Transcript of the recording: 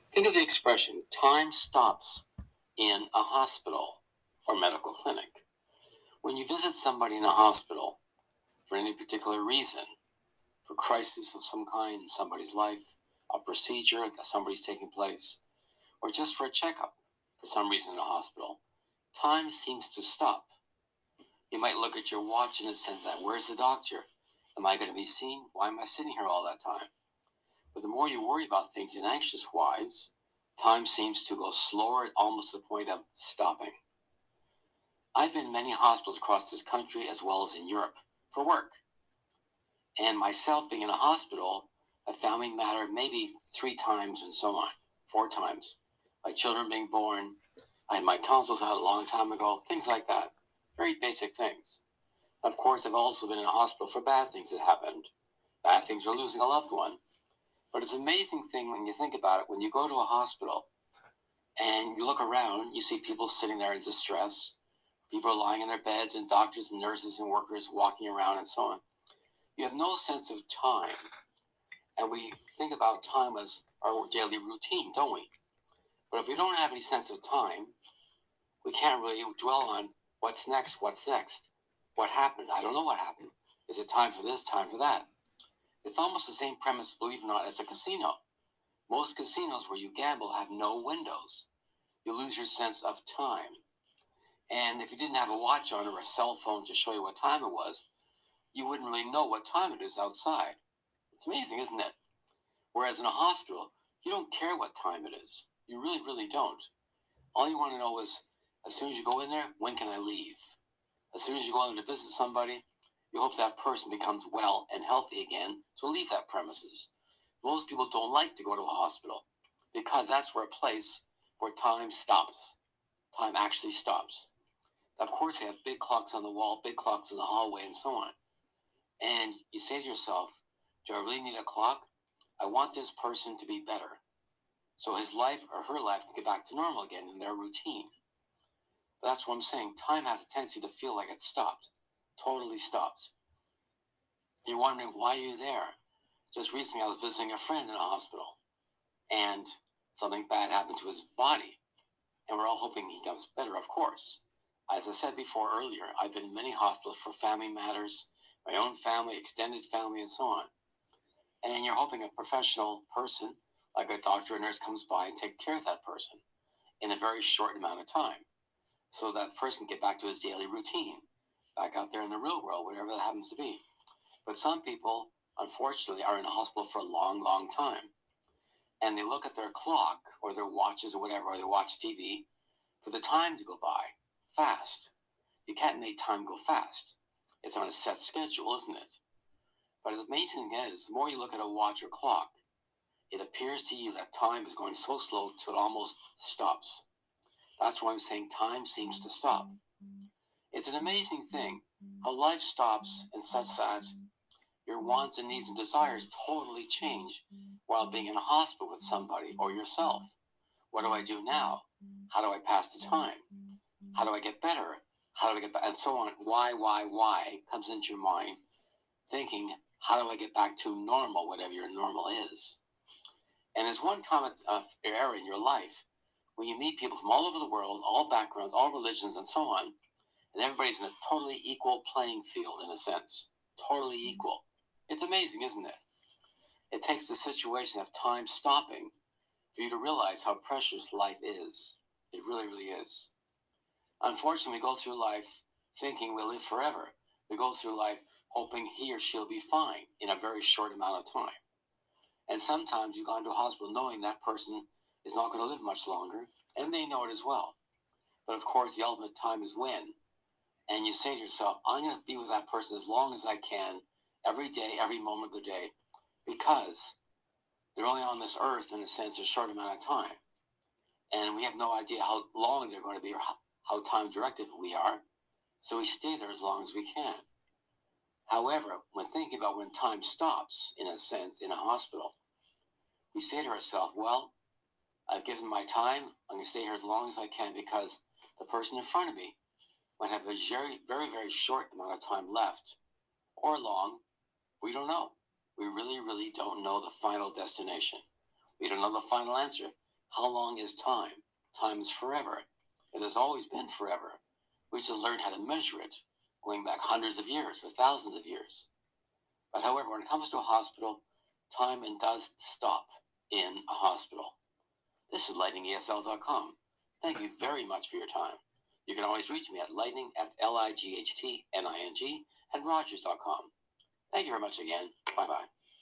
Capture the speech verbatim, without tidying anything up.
Think of the expression, time stops in a hospital or medical clinic. When you visit somebody in a hospital for any particular reason, for crisis of some kind in somebody's life, a procedure that somebody's taking place, or just for a checkup for some reason in a hospital, time seems to stop. You might look at your watch and it says that, where's the doctor? Am I going to be seen? Why am I sitting here all that time? But the more you worry about things in anxious wise, time seems to go slower, almost to the point of stopping. I've been in many hospitals across this country as well as in Europe for work. And myself being in a hospital, a family matter maybe three times and so on, four times. My children being born, I had my tonsils out a long time ago, things like that. Very basic things. Of course, I've also been in a hospital for bad things that happened. Bad things are losing a loved one. But it's an amazing thing when you think about it, when you go to a hospital and you look around, you see people sitting there in distress, people are lying in their beds, and doctors and nurses and workers walking around and so on. You have no sense of time. And we think about time as our daily routine, don't we? But if we don't have any sense of time, we can't really dwell on what's next, what's next, what happened. I don't know what happened. Is it time for this, time for that? It's almost the same premise, believe it or not, as a casino. Most casinos where you gamble have no windows. You lose your sense of time. And if you didn't have a watch on or a cell phone to show you what time it was, you wouldn't really know what time it is outside. It's amazing, isn't it? Whereas in a hospital, you don't care what time it is. You really, really don't. All you want to know is, as soon as you go in there, when can I leave? As soon as you go in to visit somebody, you hope that person becomes well and healthy again to leave that premises. Most people don't like to go to a hospital because that's where a place where time stops. Time actually stops. Of course, they have big clocks on the wall, big clocks in the hallway, and so on. And you say to yourself, do I really need a clock? I want this person to be better, so his life or her life can get back to normal again in their routine. But that's what I'm saying. Time has a tendency to feel like it stopped, totally stopped. You're wondering, why are you there? Just recently, I was visiting a friend in a hospital, and something bad happened to his body, and we're all hoping he comes better, of course. As I said before earlier, I've been in many hospitals for family matters, my own family, extended family, and so on. And you're hoping a professional person, like a doctor or nurse, comes by and takes care of that person in a very short amount of time, so that the person can get back to his daily routine, back out there in the real world, whatever that happens to be. But some people, unfortunately, are in a hospital for a long, long time. And they look at their clock or their watches or whatever, or they watch T V for the time to go by fast. You can't make time go fast. It's on a set schedule, isn't it? But the amazing thing is, the more you look at a watch or clock, it appears to you that time is going so slow till it almost stops. That's why I'm saying time seems to stop. It's an amazing thing how life stops and such that your wants and needs and desires totally change while being in a hospital with somebody or yourself. What do I do now? How do I pass the time? How do I get better? How do I get back? And so on. Why, why, why comes into your mind, thinking, how do I get back to normal, whatever your normal is? And there's one time of era in your life when you meet people from all over the world, all backgrounds, all religions, and so on, and everybody's in a totally equal playing field, in a sense. Totally equal. It's amazing, isn't it? It takes the situation of time stopping for you to realize how precious life is. It really, really is. Unfortunately, we go through life thinking we'll live forever. We go through life hoping he or she'll be fine in a very short amount of time. And sometimes you go into a hospital knowing that person is not going to live much longer, and they know it as well. But of course, the ultimate time is when. And you say to yourself, I'm going to be with that person as long as I can, every day, every moment of the day, because they're only on this earth, in a sense, a short amount of time. And we have no idea how long they're going to be or how time directed we are. So we stay there as long as we can. However, when thinking about when time stops, in a sense, in a hospital, we say to ourselves, well, I've given my time. I'm going to stay here as long as I can because the person in front of me might have a very, very, very short amount of time left, or long. We don't know. We really, really don't know the final destination. We don't know the final answer How long is time? Time is forever. It has always been forever. We just learned how to measure it, going back hundreds of years or thousands of years. But however, when it comes to a hospital, time does stop in a hospital. This is lightning E S L dot com. Thank you very much for your time. You can always reach me at lightning at L I G H T N I N G at Rogers dot com. Thank you very much again. Bye-bye.